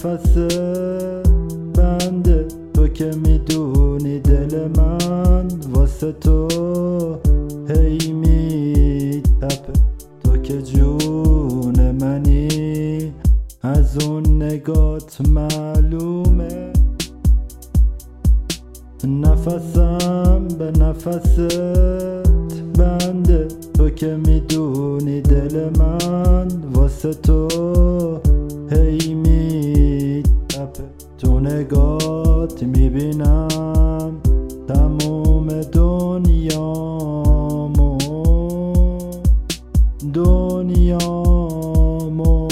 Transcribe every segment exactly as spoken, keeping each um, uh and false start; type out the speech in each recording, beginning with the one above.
نفس بنده تو که میدونی دل من واسه تو هی میتپه، تو که جون منی از اون نگات معلومه. نفسم به نفست بنده تو که میدونی دل من واسه تو هی میتپه، تو نگات میبینم تموم دنیامو دنیامو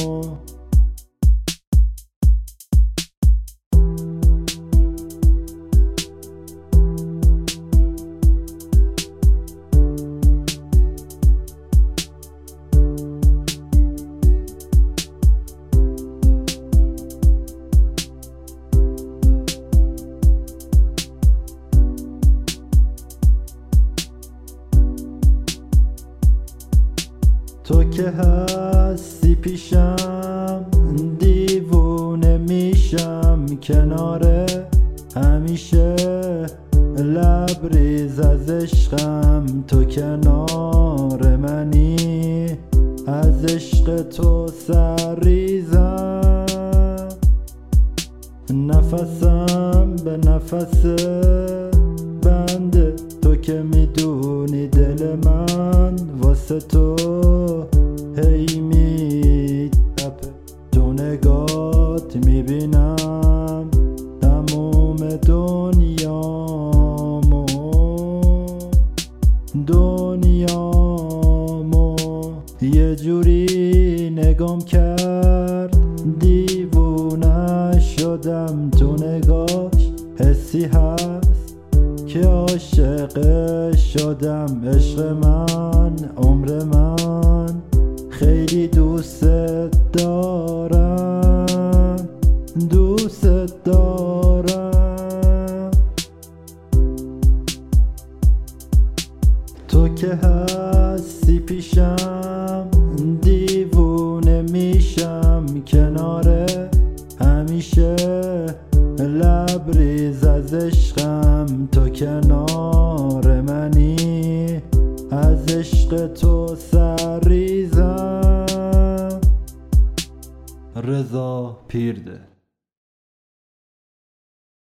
تو که هستی پیشم دیوونه میشم کناره، همیشه لبریز از عشقم تو کنار منی، از عشق تو سرریزم. نفسم به نفس بنده تو که میدونی دل من واسه تو هی میتپه، تو نگات میبینم تموم دنیامو دنیامو. یه جوری نگام کرد دیوونه شدم، تو نگاش حسی هست که عاشق شدم. عشق من عمر من خیلی دوست دارم دوست دارم. تو که هستی پیشم دیوونه میشم کناره، همیشه لبریز از عشقم تو کنار منی، از عشق تو سرریزم. رضا پیرده.